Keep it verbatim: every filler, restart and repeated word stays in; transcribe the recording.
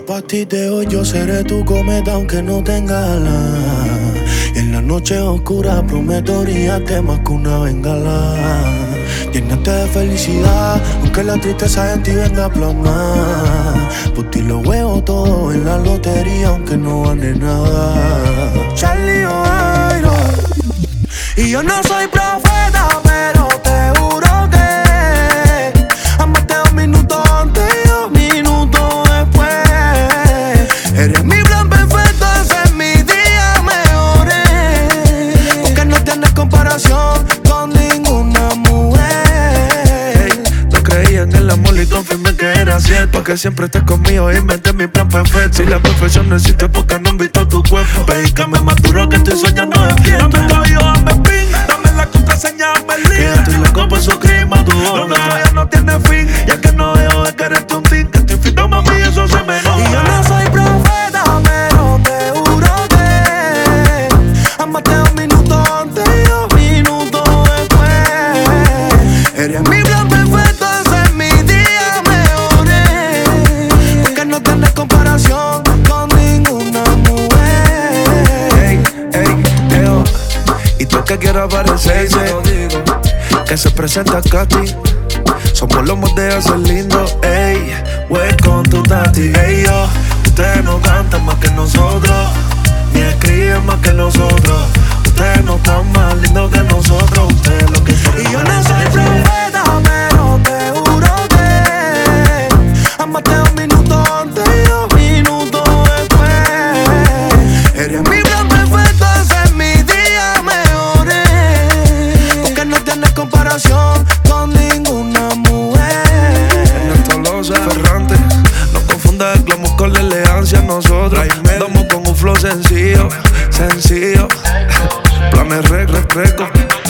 Pa' ti de hoy yo seré tu cometa aunque no tenga alas. Y en la noche oscura prometo brillarte más que una bengala. Llénate de felicidad aunque la tristeza en ti venga a plasmar. Por ti lo veo todo en la lotería aunque no gane nada. Charlie O'Hara. Y yo no soy profeta pero te juro que amaste dos minutos antes y dos minutos después. Eres mi plan perfecto, ese es mi día mejor. Porque no tienes comparación con ninguna mujer. Hey, no creía en el amor y confirmé que era cierto. Que siempre estés conmigo y inventé mi plan perfecto. Si la perfección no existe porque no han visto tu cuerpo. Dedícame más duro que estoy soñando despierto. Dame cabello, dame pin, dame la contraseña, dame el link. Que estoy loco por su crima, tu boca. Lo nuestro ya no tiene fin, ya que no dejo de quererte un fin. Que estoy fino, mami, eso se me nota. Y yo no soy profeta, pero te juro que amaste dos minutos antes y dos minutos después. Eres mi plan perfecto, ese es mi día mejor. Porque no tienes comparación con ninguna mujer. Ey, ey, ey, y tú que quieras parecerse, que se presenta Katy. Somos los modelos ser lindos, ey. Wey con tu tati, ey yo. Ustedes no cantan más que nosotros, ni escriben más que nosotros. Ustedes no están más lindos que nosotros. Ustedes lo que son. Y yo no soy profeta, pero te juro que amaste dos minutos antes y dos minutos después. Eres mi plan perfecto, ese es mi día mejor. Porque no tienes comparación con ninguna mujer. Ernesto Loza, Ferrante, no confundas el glamour con la elegancia. Nosotros andamos con un flow sencillo, sencillo. Planes rec, rec, reco.